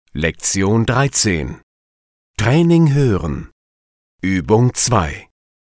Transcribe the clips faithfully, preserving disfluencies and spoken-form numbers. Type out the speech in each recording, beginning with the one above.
Lektion dreizehn. Training hören. Übung zwei.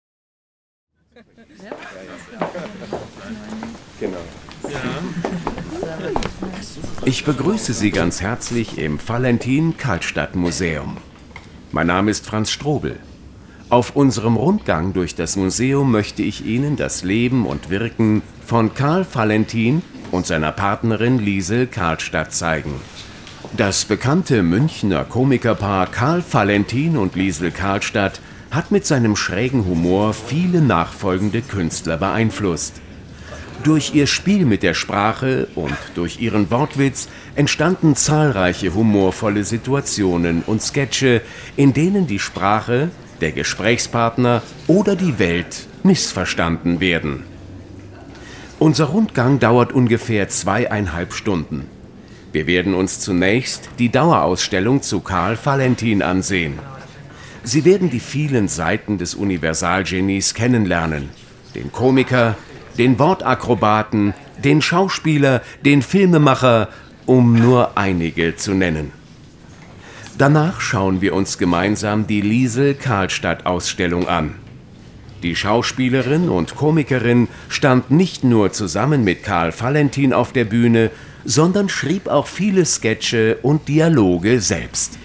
Ich begrüße Sie ganz herzlich im Valentin-Karlstadt-Museum. Mein Name ist Franz Strobel. Auf unserem Rundgang durch das Museum möchte ich Ihnen das Leben und Wirken von Karl Valentin und seiner Partnerin Liesel Karlstadt zeigen. Das bekannte Münchner Komikerpaar Karl Valentin und Liesel Karlstadt hat mit seinem schrägen Humor viele nachfolgende Künstler beeinflusst. Durch ihr Spiel mit der Sprache und durch ihren Wortwitz entstanden zahlreiche humorvolle Situationen und Sketche, in denen die Sprache, der Gesprächspartner oder die Welt missverstanden werden. Unser Rundgang dauert ungefähr zweieinhalb Stunden. Wir werden uns zunächst die Dauerausstellung zu Karl Valentin ansehen. Sie werden die vielen Seiten des Universalgenies kennenlernen. Den Komiker, den Wortakrobaten, den Schauspieler, den Filmemacher, um nur einige zu nennen. Danach schauen wir uns gemeinsam die Liesel Karlstadt-Ausstellung an. Die Schauspielerin und Komikerin stand nicht nur zusammen mit Karl Valentin auf der Bühne, sondern schrieb auch viele Sketche und Dialoge selbst.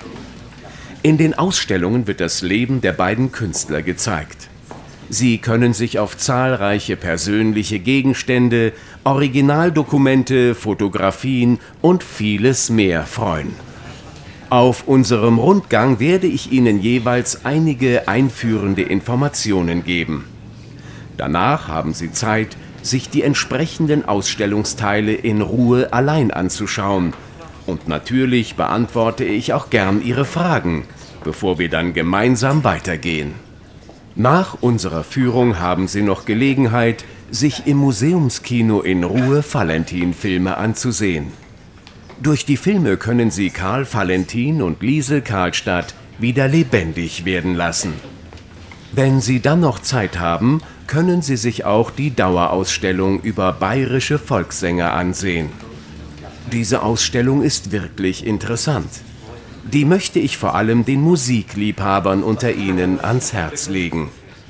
In den Ausstellungen wird das Leben der beiden Künstler gezeigt. Sie können sich auf zahlreiche persönliche Gegenstände, Originaldokumente, Fotografien und vieles mehr freuen. Auf unserem Rundgang werde ich Ihnen jeweils einige einführende Informationen geben. Danach haben Sie Zeit, sich die entsprechenden Ausstellungsteile in Ruhe allein anzuschauen. Und natürlich beantworte ich auch gern Ihre Fragen, bevor wir dann gemeinsam weitergehen. Nach unserer Führung haben Sie noch Gelegenheit, sich im Museumskino in Ruhe Valentin-Filme anzusehen. Durch die Filme können Sie Karl Valentin und Liesel Karlstadt wieder lebendig werden lassen. Wenn Sie dann noch Zeit haben, können Sie sich auch die Dauerausstellung über bayerische Volkssänger ansehen. Diese Ausstellung ist wirklich interessant. Die möchte ich vor allem den Musikliebhabern unter Ihnen ans Herz legen.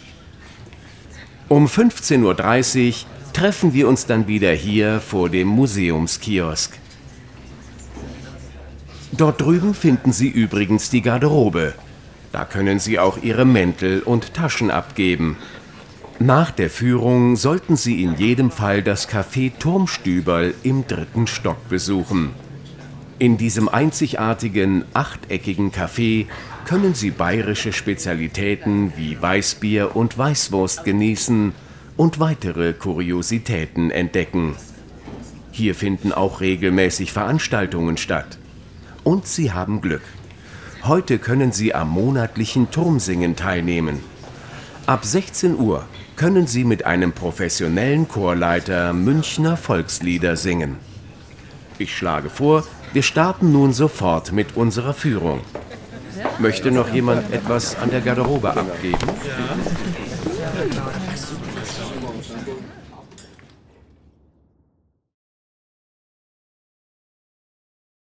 Um fünfzehn Uhr dreißig treffen wir uns dann wieder hier vor dem Museumskiosk. Dort drüben finden Sie übrigens die Garderobe. Da können Sie auch Ihre Mäntel und Taschen abgeben. Nach der Führung sollten Sie in jedem Fall das Café Turmstüberl im dritten Stock besuchen. In diesem einzigartigen, achteckigen Café können Sie bayerische Spezialitäten wie Weißbier und Weißwurst genießen und weitere Kuriositäten entdecken. Hier finden auch regelmäßig Veranstaltungen statt. Und Sie haben Glück. Heute können Sie am monatlichen Turmsingen teilnehmen. Ab sechzehn Uhr können Sie mit einem professionellen Chorleiter Münchner Volkslieder singen. Ich schlage vor, wir starten nun sofort mit unserer Führung. Möchte noch jemand etwas an der Garderobe abgeben?